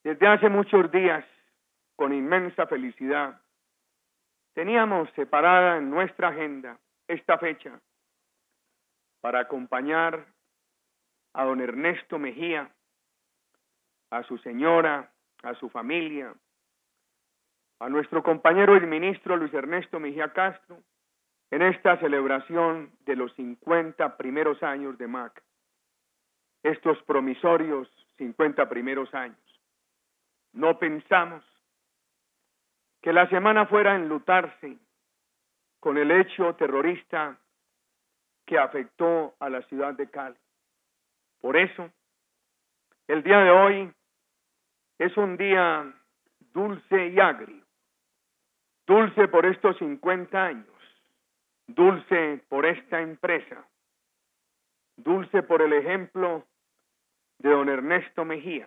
Desde hace muchos días, con inmensa felicidad, teníamos separada en nuestra agenda esta fecha para acompañar a don Ernesto Mejía, a su señora, a su familia, a nuestro compañero el ministro Luis Ernesto Mejía Castro, en esta celebración de los 50 primeros años de MAC, estos promisorios 50 primeros años. No pensamos que la semana fuera a enlutarse con el hecho terrorista que afectó a la ciudad de Cali. Por eso, el día de hoy es un día dulce y agrio. Dulce por estos 50 años, dulce por esta empresa, dulce por el ejemplo de don Ernesto Mejía,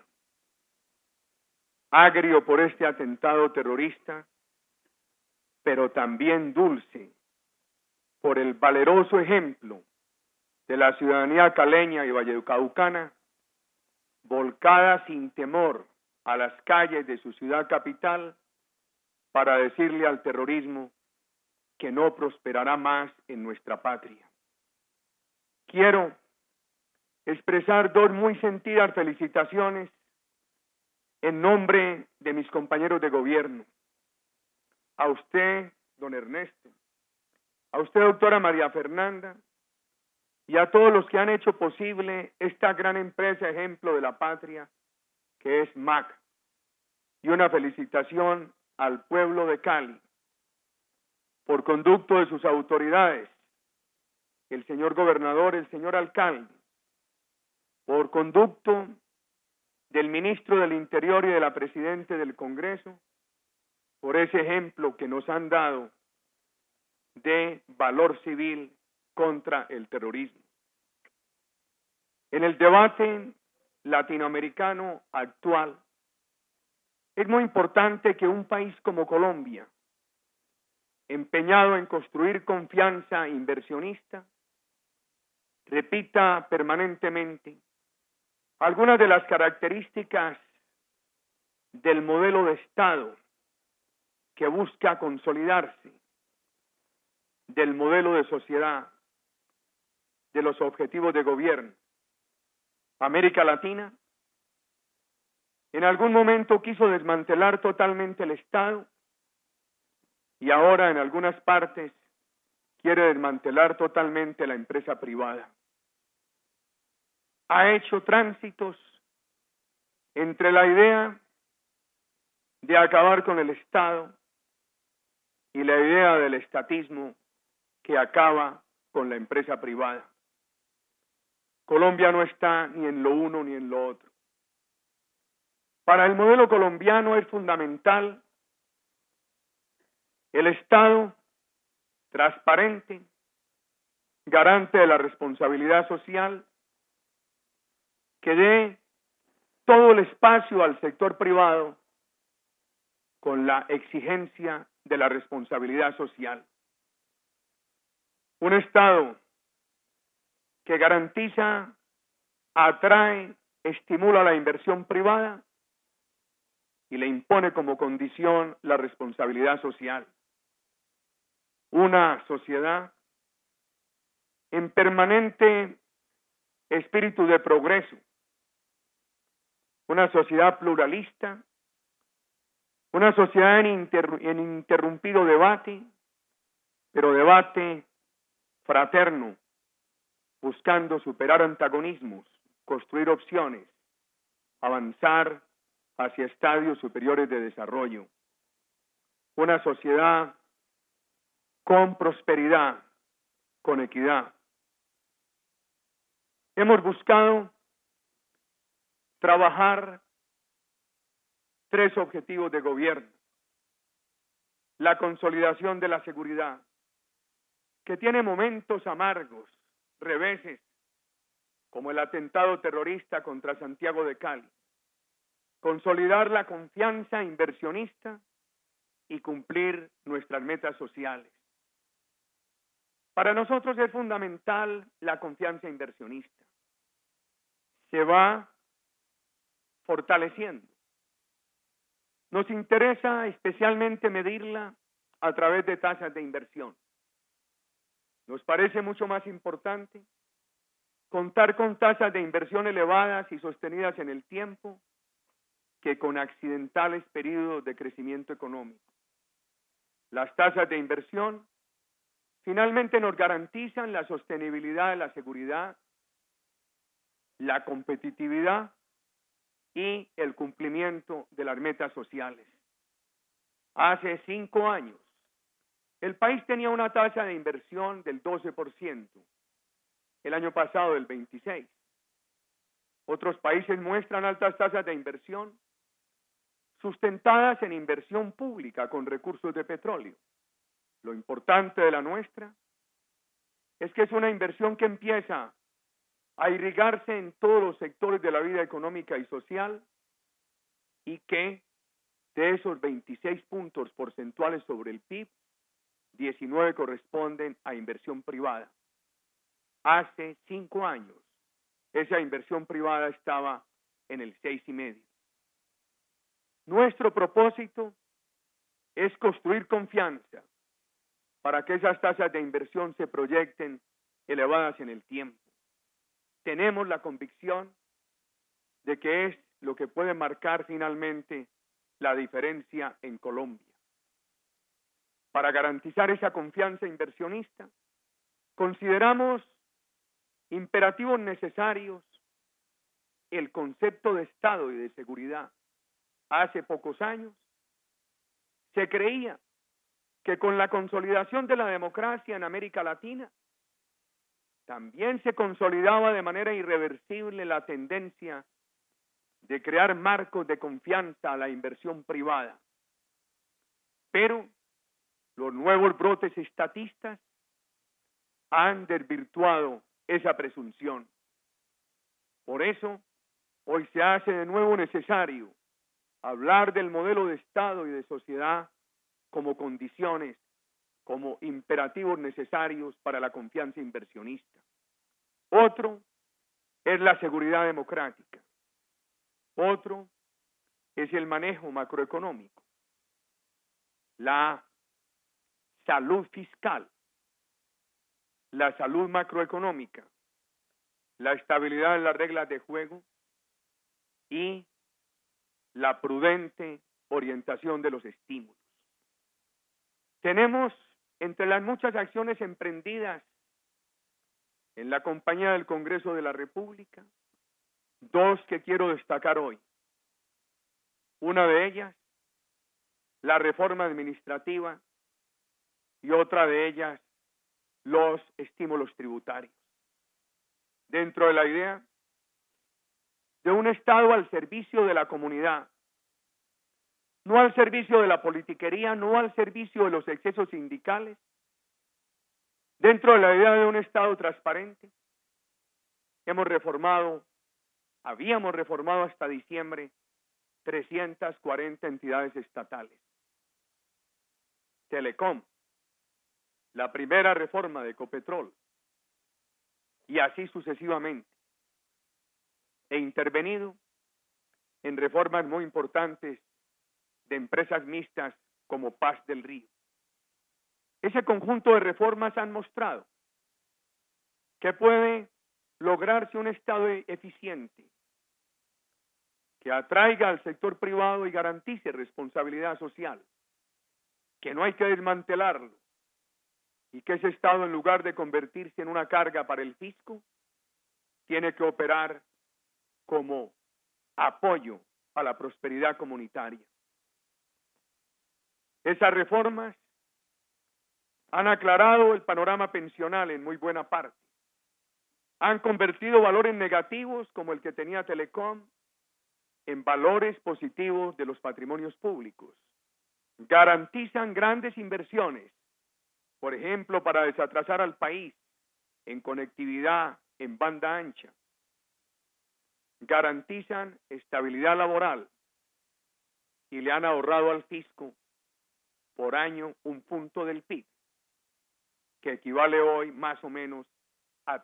agrio por este atentado terrorista, pero también dulce por el valeroso ejemplo de la ciudadanía caleña y vallecaucana, volcada sin temor a las calles de su ciudad capital para decirle al terrorismo que no prosperará más en nuestra patria. Quiero expresar dos muy sentidas felicitaciones en nombre de mis compañeros de gobierno. A usted, don Ernesto, a usted, doctora María Fernanda, y a todos los que han hecho posible esta gran empresa ejemplo de la patria que es MAC. Y una felicitación al pueblo de Cali por conducto de sus autoridades, el señor gobernador, el señor alcalde, por conducto del ministro del Interior y de la Presidenta del Congreso, por ese ejemplo que nos han dado de valor civil contra el terrorismo. En el debate latinoamericano actual, es muy importante que un país como Colombia, empeñado en construir confianza inversionista, repita permanentemente algunas de las características del modelo de Estado que busca consolidarse, del modelo de sociedad, de los objetivos de gobierno. América Latina en algún momento quiso desmantelar totalmente el Estado y ahora en algunas partes quiere desmantelar totalmente la empresa privada. Ha hecho tránsitos entre la idea de acabar con el Estado y la idea del estatismo que acaba con la empresa privada. Colombia no está ni en lo uno ni en lo otro. Para el modelo colombiano es fundamental el Estado transparente, garante de la responsabilidad social, que dé todo el espacio al sector privado con la exigencia de la responsabilidad social. Un Estado que garantiza, atrae, estimula la inversión privada y le impone como condición la responsabilidad social. Una sociedad en permanente espíritu de progreso, una sociedad pluralista, una sociedad en ininterrumpido debate, pero debate fraterno, buscando superar antagonismos, construir opciones, avanzar hacia estadios superiores de desarrollo. Una sociedad con prosperidad, con equidad. Hemos buscado trabajar tres objetivos de gobierno. La consolidación de la seguridad, que tiene momentos amargos, reveses, como el atentado terrorista contra Santiago de Cali. Consolidar la confianza inversionista y cumplir nuestras metas sociales. Para nosotros es fundamental la confianza inversionista. Se va fortaleciendo Nos interesa especialmente medirla a través de tasas de inversión. Nos parece mucho más importante contar con tasas de inversión elevadas y sostenidas en el tiempo que con accidentales periodos de crecimiento económico. Las tasas de inversión finalmente nos garantizan la sostenibilidad de la seguridad, la competitividad y el cumplimiento de las metas sociales. Hace 5 años, el país tenía una tasa de inversión del 12%, el año pasado del 26%. Otros países muestran altas tasas de inversión sustentadas en inversión pública con recursos de petróleo. Lo importante de la nuestra es que es una inversión que empieza a irrigarse en todos los sectores de la vida económica y social y que de esos 26 puntos porcentuales sobre el PIB, 19 corresponden a inversión privada. Hace 5 años, esa inversión privada estaba en el 6,5%. Nuestro propósito es construir confianza para que esas tasas de inversión se proyecten elevadas en el tiempo. Tenemos la convicción de que es lo que puede marcar finalmente la diferencia en Colombia. Para garantizar esa confianza inversionista, consideramos imperativos necesarios el concepto de Estado y de seguridad. Hace pocos años se creía que con la consolidación de la democracia en América Latina, también se consolidaba de manera irreversible la tendencia de crear marcos de confianza a la inversión privada. Pero los nuevos brotes estatistas han desvirtuado esa presunción. Por eso, hoy se hace de nuevo necesario hablar del modelo de Estado y de sociedad como condiciones, como imperativos necesarios para la confianza inversionista. Otro es la seguridad democrática. Otro es el manejo macroeconómico, la salud fiscal, la salud macroeconómica, la estabilidad en las reglas de juego y la prudente orientación de los estímulos. Tenemos entre las muchas acciones emprendidas en la compañía del Congreso de la República, 2 que quiero destacar hoy. Una de ellas, la reforma administrativa, y otra de ellas, los estímulos tributarios. Dentro de la idea de un Estado al servicio de la comunidad, no al servicio de la politiquería, no al servicio de los excesos sindicales, dentro de la idea de un Estado transparente, habíamos reformado hasta diciembre 340 entidades estatales. Telecom, la primera reforma de Ecopetrol, y así sucesivamente. He intervenido en reformas muy importantes de empresas mixtas como Paz del Río. Ese conjunto de reformas han mostrado que puede lograrse un Estado eficiente, que atraiga al sector privado y garantice responsabilidad social, que no hay que desmantelarlo y que ese Estado, en lugar de convertirse en una carga para el fisco, tiene que operar como apoyo a la prosperidad comunitaria. Esas reformas han aclarado el panorama pensional en muy buena parte. Han convertido valores negativos como el que tenía Telecom en valores positivos de los patrimonios públicos. Garantizan grandes inversiones, por ejemplo, para desatrasar al país en conectividad en banda ancha. Garantizan estabilidad laboral y le han ahorrado al fisco por año 1 punto del PIB, que equivale hoy más o menos a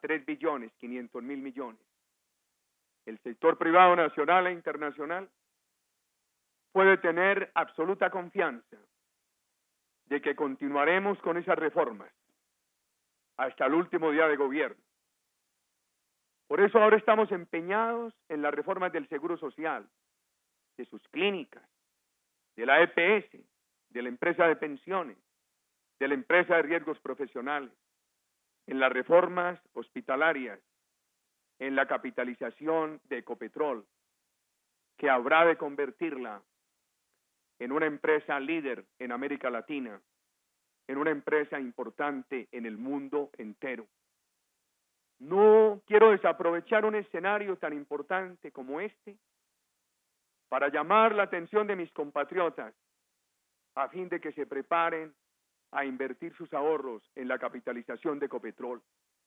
3.500.000.000.000. El sector privado nacional e internacional puede tener absoluta confianza de que continuaremos con esas reformas hasta el último día de gobierno. Por eso ahora estamos empeñados en las reformas del Seguro Social, de sus clínicas, de la EPS, de la empresa de pensiones, de la empresa de riesgos profesionales, en las reformas hospitalarias, en la capitalización de Ecopetrol, que habrá de convertirla en una empresa líder en América Latina, en una empresa importante en el mundo entero. No quiero desaprovechar un escenario tan importante como este para llamar la atención de mis compatriotas a fin de que se preparen a invertir sus ahorros en la capitalización de Ecopetrol.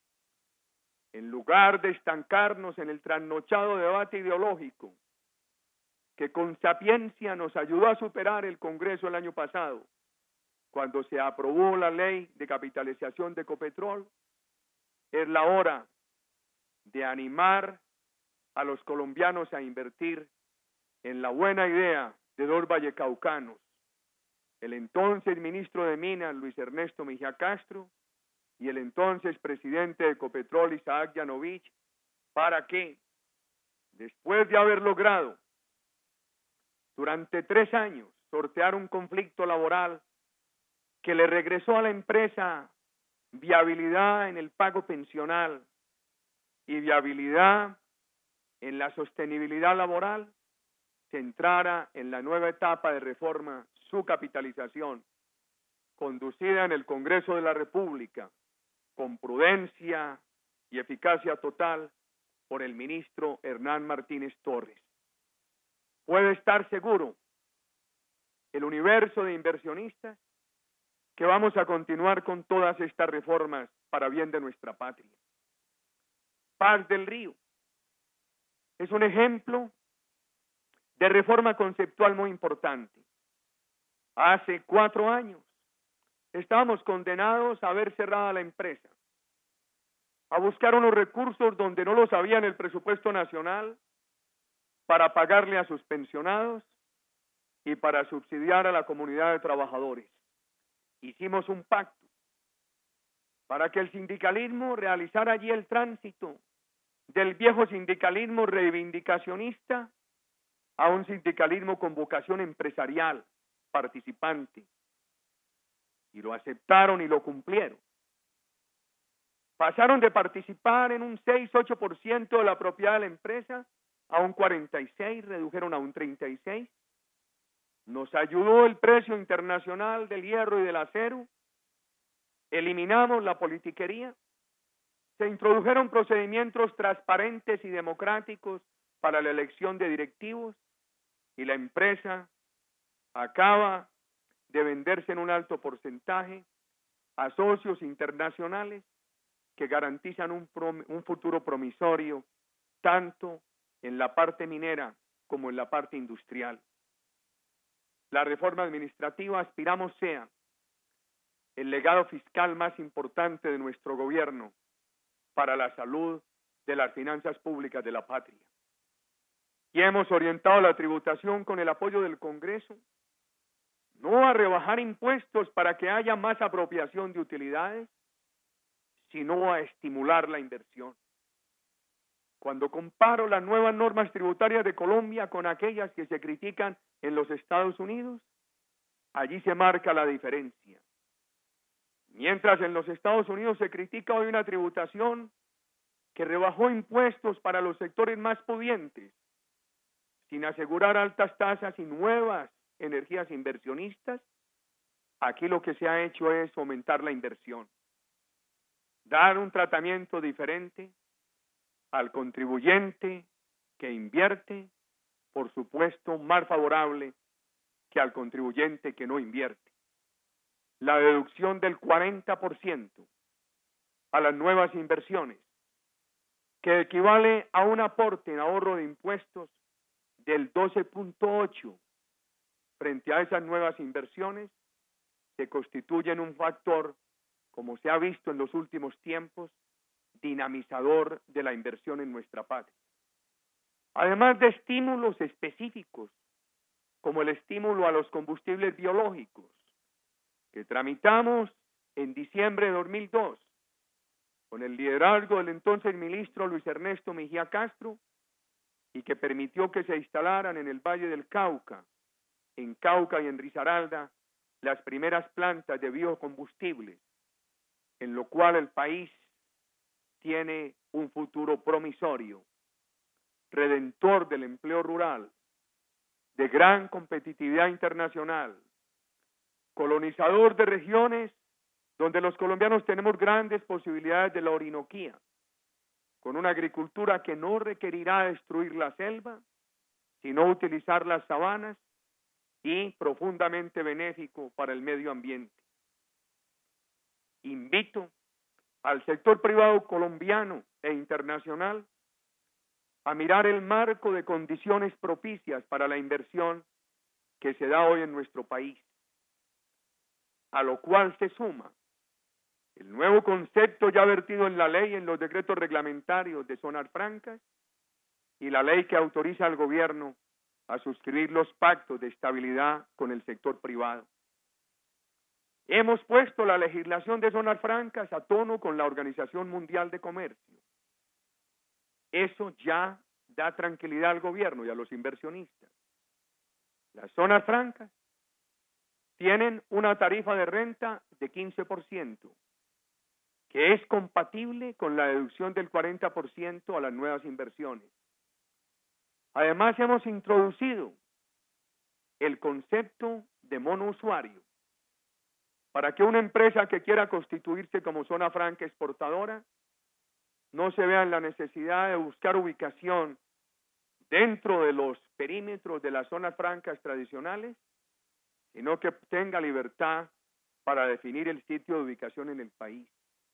En lugar de estancarnos en el trasnochado debate ideológico que con sapiencia nos ayudó a superar el Congreso el año pasado, cuando se aprobó la ley de capitalización de Ecopetrol, es la hora de animar a los colombianos a invertir en la buena idea de dos vallecaucanos, el entonces ministro de Minas, Luis Ernesto Mejía Castro, y el entonces presidente de Ecopetrol, Isaac Yanovich, para que, después de haber logrado durante 3 años sortear un conflicto laboral que le regresó a la empresa viabilidad en el pago pensional y viabilidad en la sostenibilidad laboral, se entrara en la nueva etapa de reforma, su capitalización, conducida en el Congreso de la República, con prudencia y eficacia total, por el ministro Hernán Martínez Torres. Puede estar seguro el universo de inversionistas que vamos a continuar con todas estas reformas para bien de nuestra patria. Paz del Río es un ejemplo de reforma conceptual muy importante. Hace 4 años estábamos condenados a ver cerrada la empresa, a buscar unos recursos donde no los había en el presupuesto nacional para pagarle a sus pensionados y para subsidiar a la comunidad de trabajadores. Hicimos un pacto para que el sindicalismo realizara allí el tránsito del viejo sindicalismo reivindicacionista a un sindicalismo con vocación empresarial, participante. Y lo aceptaron y lo cumplieron. Pasaron de participar en un 6-8% de la propiedad de la empresa a un 46%, redujeron a un 36%. Nos ayudó el precio internacional del hierro y del acero. Eliminamos la politiquería. Se introdujeron procedimientos transparentes y democráticos para la elección de directivos y la empresa acaba de venderse en un alto porcentaje a socios internacionales que garantizan un futuro promisorio tanto en la parte minera como en la parte industrial. La reforma administrativa aspiramos sea el legado fiscal más importante de nuestro gobierno para la salud de las finanzas públicas de la patria. Y hemos orientado la tributación con el apoyo del Congreso, no a rebajar impuestos para que haya más apropiación de utilidades, sino a estimular la inversión. Cuando comparo las nuevas normas tributarias de Colombia con aquellas que se critican en los Estados Unidos, allí se marca la diferencia. Mientras en los Estados Unidos se critica hoy una tributación que rebajó impuestos para los sectores más pudientes, sin asegurar altas tasas y nuevas energías inversionistas, aquí lo que se ha hecho es aumentar la inversión, dar un tratamiento diferente al contribuyente que invierte, por supuesto, más favorable que al contribuyente que no invierte. La deducción del 40% a las nuevas inversiones, que equivale a un aporte en ahorro de impuestos del 12.8 frente a esas nuevas inversiones, que constituyen un factor, como se ha visto en los últimos tiempos, dinamizador de la inversión en nuestra patria. Además de estímulos específicos como el estímulo a los combustibles biológicos, que tramitamos en diciembre de 2002, con el liderazgo del entonces ministro Luis Ernesto Mejía Castro, y que permitió que se instalaran en el Valle del Cauca, en Cauca y en Risaralda, las primeras plantas de biocombustibles, en lo cual el país tiene un futuro promisorio, redentor del empleo rural, de gran competitividad internacional, colonizador de regiones donde los colombianos tenemos grandes posibilidades de la Orinoquía, con una agricultura que no requerirá destruir la selva, sino utilizar las sabanas, y profundamente benéfico para el medio ambiente. Invito al sector privado colombiano e internacional a mirar el marco de condiciones propicias para la inversión que se da hoy en nuestro país, a lo cual se suma el nuevo concepto ya vertido en la ley, en los decretos reglamentarios de zonas francas, y la ley que autoriza al gobierno a suscribir los pactos de estabilidad con el sector privado. Hemos puesto la legislación de zonas francas a tono con la Organización Mundial de Comercio. Eso ya da tranquilidad al gobierno y a los inversionistas. Las zonas francas tienen una tarifa de renta de 15%, que es compatible con la deducción del 40% a las nuevas inversiones. Además, hemos introducido el concepto de monousuario para que una empresa que quiera constituirse como zona franca exportadora no se vea en la necesidad de buscar ubicación dentro de los perímetros de las zonas francas tradicionales, sino que tenga libertad para definir el sitio de ubicación en el país.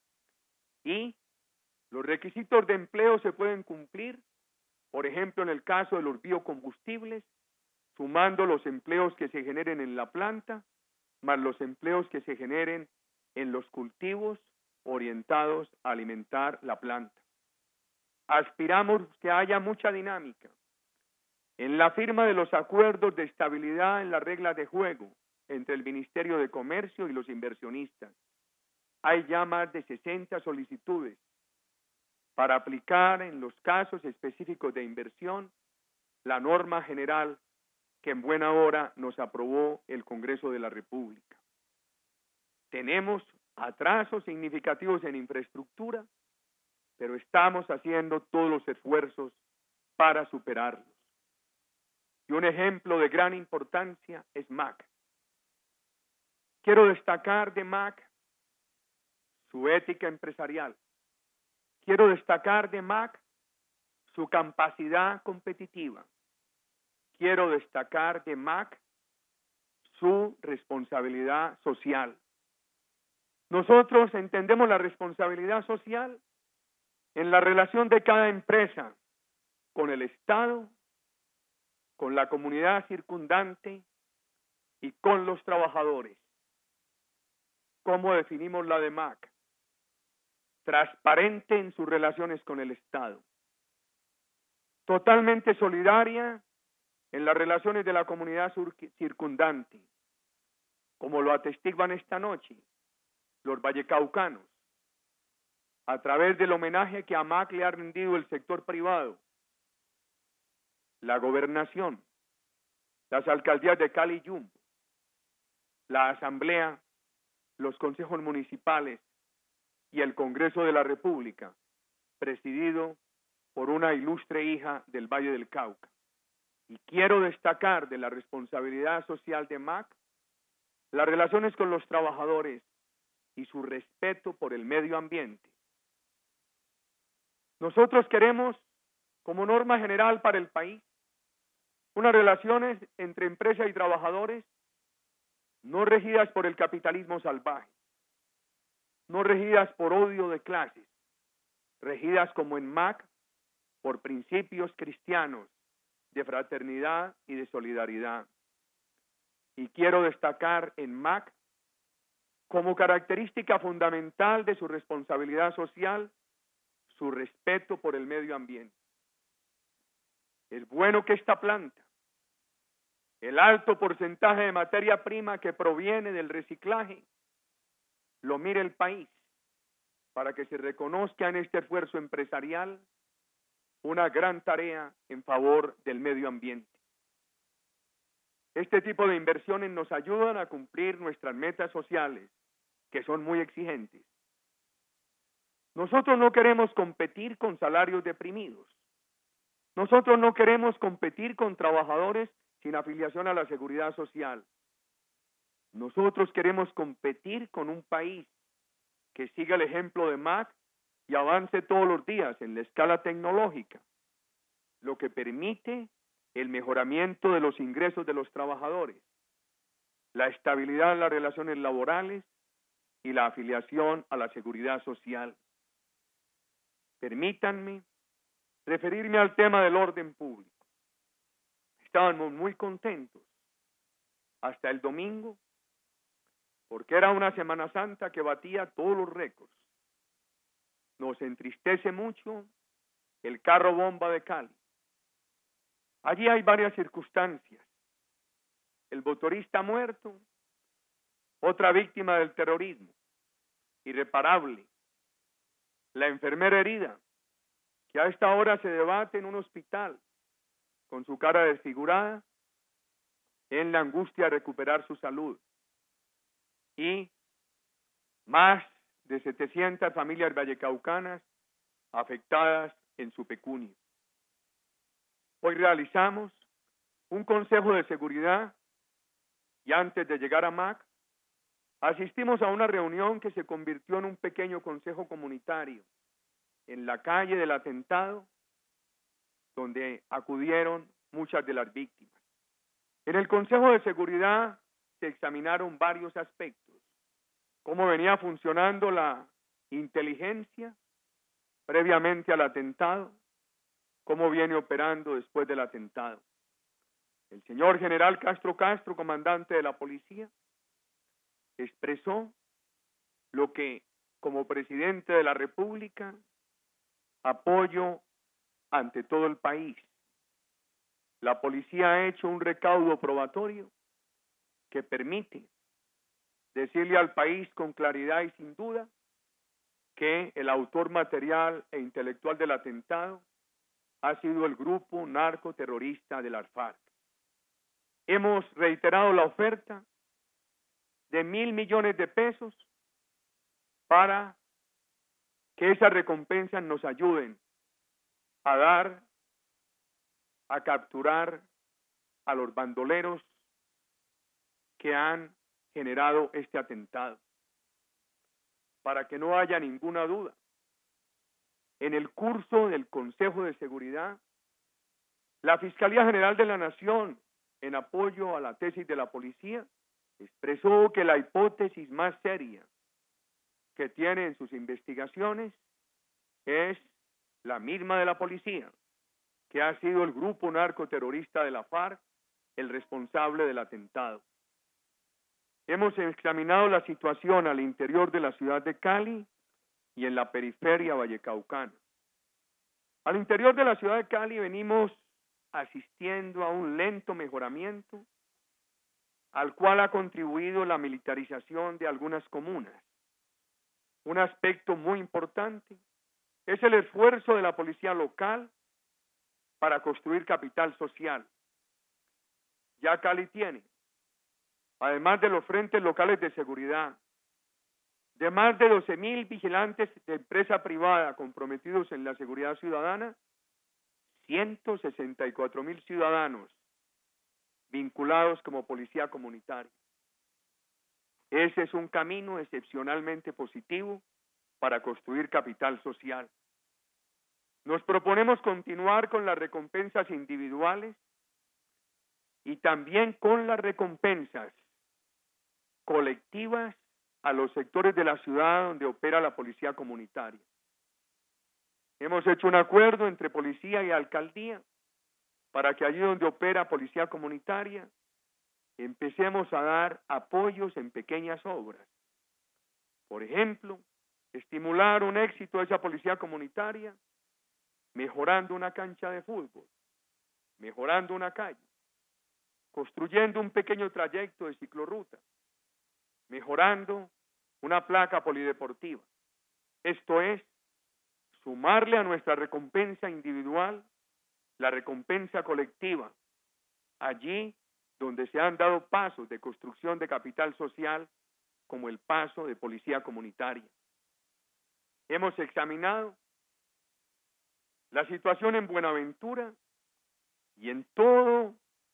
Y los requisitos de empleo se pueden cumplir, por ejemplo, en el caso de los biocombustibles, sumando los empleos que se generen en la planta, más los empleos que se generen en los cultivos orientados a alimentar la planta. Aspiramos que haya mucha dinámica en la firma de los acuerdos de estabilidad en las reglas de juego entre el Ministerio de Comercio y los inversionistas. Hay ya más de 60 solicitudes para aplicar en los casos específicos de inversión la norma general que en buena hora nos aprobó el Congreso de la República. Tenemos atrasos significativos en infraestructura, pero estamos haciendo todos los esfuerzos para superarlos. Y un ejemplo de gran importancia es MAC. Quiero destacar de MAC su ética empresarial. Quiero destacar de MAC su capacidad competitiva. Quiero destacar de MAC su responsabilidad social. Nosotros entendemos la responsabilidad social en la relación de cada empresa con el Estado, con la comunidad circundante y con los trabajadores. ¿Cómo definimos la de MAC? Transparente en sus relaciones con el Estado, totalmente solidaria en las relaciones de la comunidad circundante, como lo atestiguan esta noche los vallecaucanos, a través del homenaje que a MAC le ha rendido el sector privado, la gobernación, las alcaldías de Cali y Yumbo, la asamblea, los consejos municipales y el Congreso de la República, presidido por una ilustre hija del Valle del Cauca. Y quiero destacar de la responsabilidad social de MAC las relaciones con los trabajadores y su respeto por el medio ambiente. Nosotros queremos, como norma general para el país, unas relaciones entre empresa y trabajadores no regidas por el capitalismo salvaje, no regidas por odio de clases, regidas como en MAC por principios cristianos de fraternidad y de solidaridad. Y quiero destacar en MAC como característica fundamental de su responsabilidad social su respeto por el medio ambiente. Es bueno que esta planta el alto porcentaje de materia prima que proviene del reciclaje, lo mire el país, para que se reconozca en este esfuerzo empresarial una gran tarea en favor del medio ambiente. Este tipo de inversiones nos ayudan a cumplir nuestras metas sociales, que son muy exigentes. Nosotros no queremos competir con salarios deprimidos. Nosotros no queremos competir con trabajadores sin afiliación a la seguridad social. Nosotros queremos competir con un país que siga el ejemplo de MAC y avance todos los días en la escala tecnológica, lo que permite el mejoramiento de los ingresos de los trabajadores, la estabilidad en las relaciones laborales y la afiliación a la seguridad social. Permítanme referirme al tema del orden público. Estábamos muy contentos hasta el domingo, porque era una Semana Santa que batía todos los récords. Nos entristece mucho el carro bomba de Cali. Allí hay varias circunstancias. El motorista muerto, otra víctima del terrorismo, irreparable. La enfermera herida, que a esta hora se debate en un hospital, con su cara desfigurada, en la angustia de recuperar su salud. Y más de 700 familias vallecaucanas afectadas en su pecunio. Hoy realizamos un consejo de seguridad y antes de llegar a MAC, asistimos a una reunión que se convirtió en un pequeño consejo comunitario en la calle del atentado, donde acudieron muchas de las víctimas. En el Consejo de Seguridad se examinaron varios aspectos, cómo venía funcionando la inteligencia previamente al atentado, cómo viene operando después del atentado. El señor general Castro, comandante de la policía, expresó lo que como presidente de la República apoyo ante todo el país. La policía ha hecho un recaudo probatorio que permite decirle al país con claridad y sin duda que el autor material e intelectual del atentado ha sido el grupo narcoterrorista de las FARC. Hemos reiterado la oferta de 1.000 millones de pesos para que esas recompensas nos ayuden a capturar a los bandoleros que han generado este atentado. Para que no haya ninguna duda, en el curso del Consejo de Seguridad, la Fiscalía General de la Nación, en apoyo a la tesis de la policía, expresó que la hipótesis más seria que tiene en sus investigaciones es la misma de la policía, que ha sido el grupo narcoterrorista de la FARC el responsable del atentado. Hemos examinado la situación al interior de la ciudad de Cali y en la periferia vallecaucana. Al interior de la ciudad de Cali venimos asistiendo a un lento mejoramiento al cual ha contribuido la militarización de algunas comunas. Un aspecto muy importante es el esfuerzo de la policía local para construir capital social. Ya Cali tiene, además de los frentes locales de seguridad, de más de 12.000 vigilantes de empresa privada comprometidos en la seguridad ciudadana, 164.000 ciudadanos vinculados como policía comunitaria. Ese es un camino excepcionalmente positivo para construir capital social. Nos proponemos continuar con las recompensas individuales y también con las recompensas colectivas a los sectores de la ciudad donde opera la policía comunitaria. Hemos hecho un acuerdo entre policía y alcaldía para que allí donde opera policía comunitaria empecemos a dar apoyos en pequeñas obras. Por ejemplo, estimular un éxito de esa policía comunitaria mejorando una cancha de fútbol, mejorando una calle, construyendo un pequeño trayecto de ciclorruta, mejorando una placa polideportiva. Esto es, sumarle a nuestra recompensa individual la recompensa colectiva, allí donde se han dado pasos de construcción de capital social, como el paso de policía comunitaria. Hemos examinado la situación en Buenaventura y en todo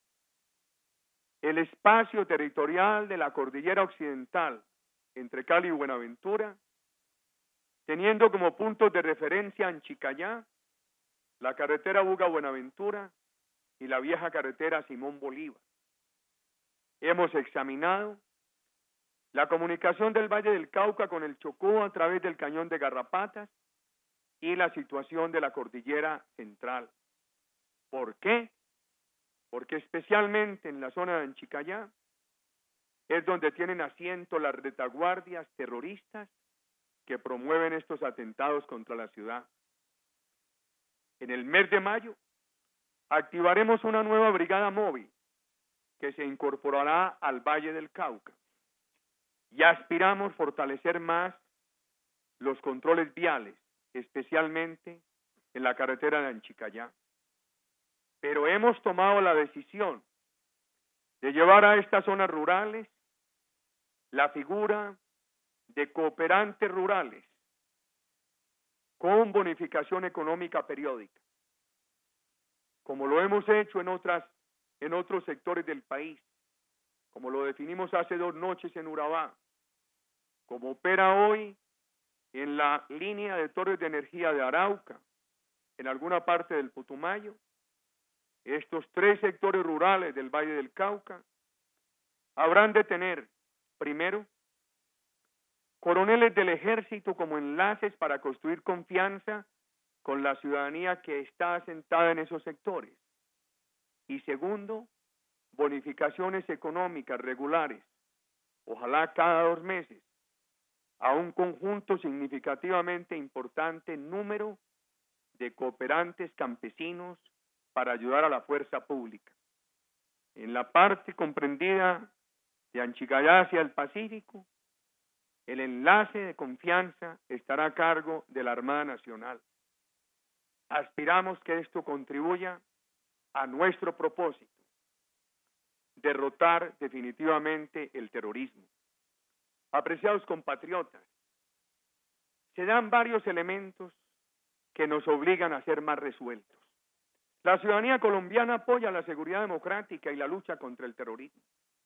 el espacio territorial de la cordillera occidental entre Cali y Buenaventura, teniendo como puntos de referencia Anchicayá, la carretera Buga-Buenaventura y la vieja carretera Simón Bolívar. Hemos examinado la comunicación del Valle del Cauca con el Chocó a través del Cañón de Garrapatas y la situación de la cordillera central. ¿Por qué? Porque especialmente en la zona de Anchicayá es donde tienen asiento las retaguardias terroristas que promueven estos atentados contra la ciudad. En el mes de mayo activaremos una nueva brigada móvil que se incorporará al Valle del Cauca y aspiramos fortalecer más los controles viales, especialmente en la carretera de Anchicayá. Pero hemos tomado la decisión de llevar a estas zonas rurales la figura de cooperantes rurales con bonificación económica periódica, como lo hemos hecho en otros sectores del país, como lo definimos hace 2 noches en Urabá, como opera hoy en la línea de torres de energía de Arauca, en alguna parte del Putumayo. Estos 3 sectores rurales del Valle del Cauca habrán de tener, primero, coroneles del ejército como enlaces para construir confianza con la ciudadanía que está asentada en esos sectores. Y segundo, bonificaciones económicas regulares, ojalá cada 2 meses, a un conjunto significativamente importante número de cooperantes campesinos para ayudar a la fuerza pública. En la parte comprendida de Anchicayá hacia el Pacífico, el enlace de confianza estará a cargo de la Armada Nacional. Aspiramos que esto contribuya a nuestro propósito, derrotar definitivamente el terrorismo. Apreciados compatriotas, se dan varios elementos que nos obligan a ser más resueltos. La ciudadanía colombiana apoya la seguridad democrática y la lucha contra el terrorismo.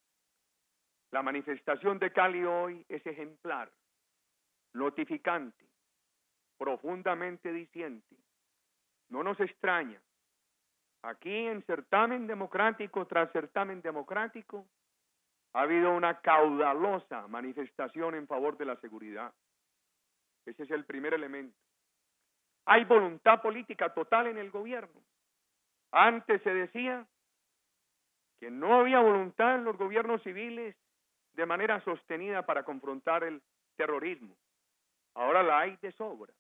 La manifestación de Cali hoy es ejemplar, notificante, profundamente diciente. No nos extraña. Aquí en certamen democrático tras certamen democrático ha habido una caudalosa manifestación en favor de la seguridad. Ese es el primer elemento. Hay voluntad política total en el gobierno. Antes se decía que no había voluntad en los gobiernos civiles de manera sostenida para confrontar el terrorismo. Ahora la hay de sobra.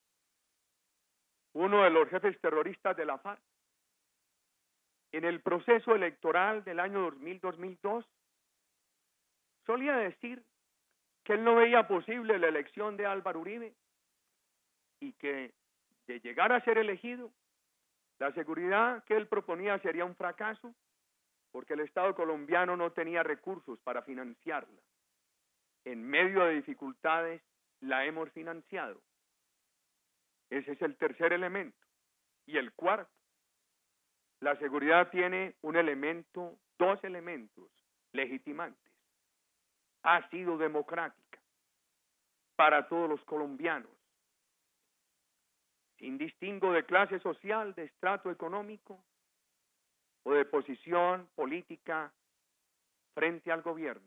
Uno de los jefes terroristas de la FARC, en el proceso electoral del año 2000-2002, solía decir que él no veía posible la elección de Álvaro Uribe y que de llegar a ser elegido, la seguridad que él proponía sería un fracaso porque el Estado colombiano no tenía recursos para financiarla. En medio de dificultades la hemos financiado. Ese es el tercer elemento. Y el cuarto, la seguridad tiene un elemento, 2 elementos legitimantes. Ha sido democrática para todos los colombianos, sin distingo de clase social, de estrato económico o de posición política frente al gobierno.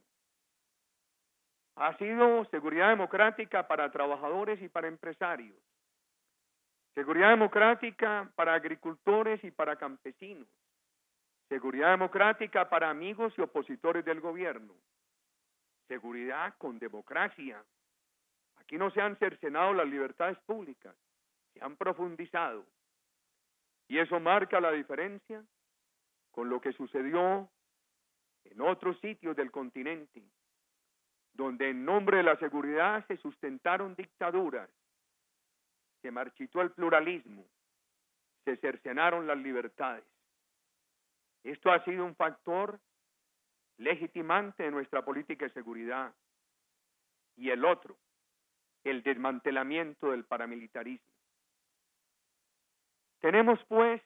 Ha sido seguridad democrática para trabajadores y para empresarios, seguridad democrática para agricultores y para campesinos, seguridad democrática para amigos y opositores del gobierno, seguridad con democracia. Aquí no se han cercenado las libertades públicas, se han profundizado. Y eso marca la diferencia con lo que sucedió en otros sitios del continente, donde en nombre de la seguridad se sustentaron dictaduras, se marchitó el pluralismo, se cercenaron las libertades. Esto ha sido un factor legitimante de nuestra política de seguridad. Y el otro, el desmantelamiento del paramilitarismo. Tenemos, pues,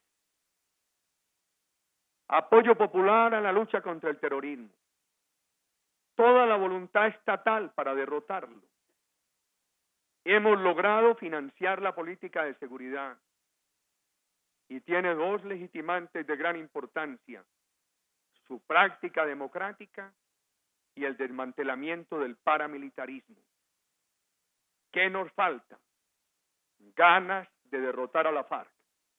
apoyo popular a la lucha contra el terrorismo, toda la voluntad estatal para derrotarlo. Hemos logrado financiar la política de seguridad y tiene dos legitimantes de gran importancia: su práctica democrática y el desmantelamiento del paramilitarismo. ¿Qué nos falta? Ganas de derrotar a la FARC.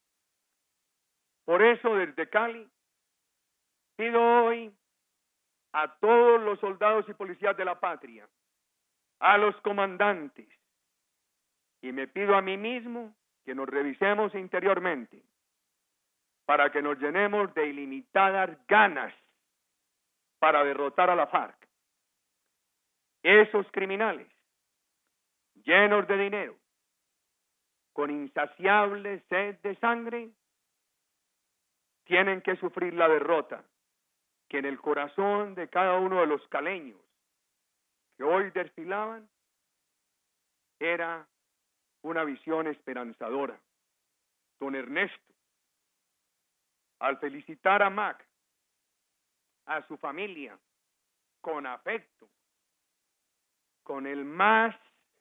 Por eso, desde Cali, pido hoy a todos los soldados y policías de la patria, a los comandantes, y me pido a mí mismo que nos revisemos interiormente para que nos llenemos de ilimitadas ganas para derrotar a la FARC. Esos criminales, llenos de dinero, con insaciable sed de sangre, tienen que sufrir la derrota que en el corazón de cada uno de los caleños que hoy desfilaban era una visión esperanzadora. Don Ernesto, al felicitar a Mac, a su familia, con afecto, con el más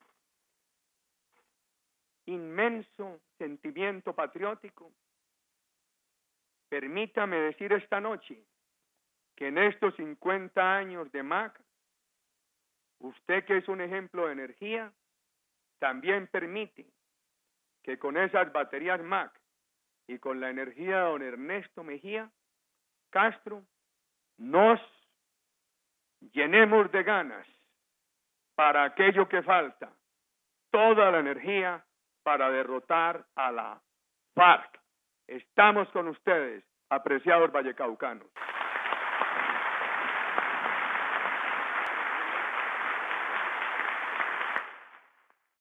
inmenso sentimiento patriótico, permítame decir esta noche que en estos 50 años de MAC, usted, que es un ejemplo de energía, también permite que con esas baterías MAC y con la energía de don Ernesto Mejía Castro nos llenemos de ganas para aquello que falta, toda la energía para derrotar a la FARC. Estamos con ustedes, apreciados vallecaucanos.